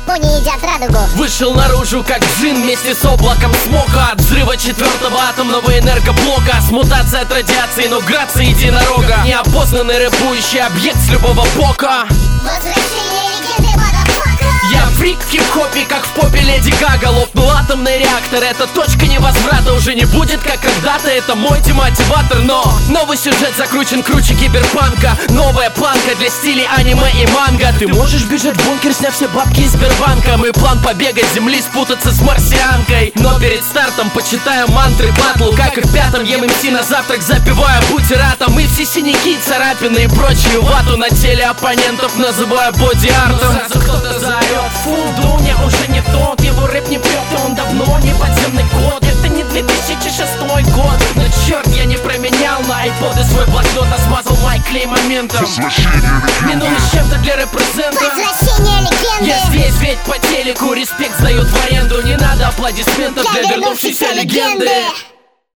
толпу не едят радугу. Вышел наружу как джин вместе с облаком смока. От взрыва 4-го атомного энергоблока. С мутацией от радиации, но грация единорога. Неопознанный рэпующий объект с любого бока. Возвращение легенды, мадафака. Я фрик в хип-хопе, как в попе Леди Гага. Лопнул атомный реактор, это точка невозврата. Уже не будет, как когда-то, это мой демотиватор. Но новый сюжет закручен круче киберпанка. Новая планка для стилей аниме и манга. Ты можешь бежать в бункер, сняв все бабки из Сбербанка. Мой план побега с земли, спутаться с марсианкой. Но перед стартом почитаю мантры батлу. Как и в 5-м, ем МС на завтрак, запивая бутератом. И все синяки, царапины и прочую вату на теле оппонентов называю боди-артом. Сразу кто-то заорет: фу, Дуня уже не тот. Его рэп не прет, и он давно не подземный код. Это не 2006 год. Но черт, я не променял на айподы свой блокнот, а смазал мой клей моментом. Минуло с чем-то для репрезента. Возвращение легенды. Я здесь ведь по телеку, респект сдают в аренду. Не надо аплодисментов для вернувшейся легенды.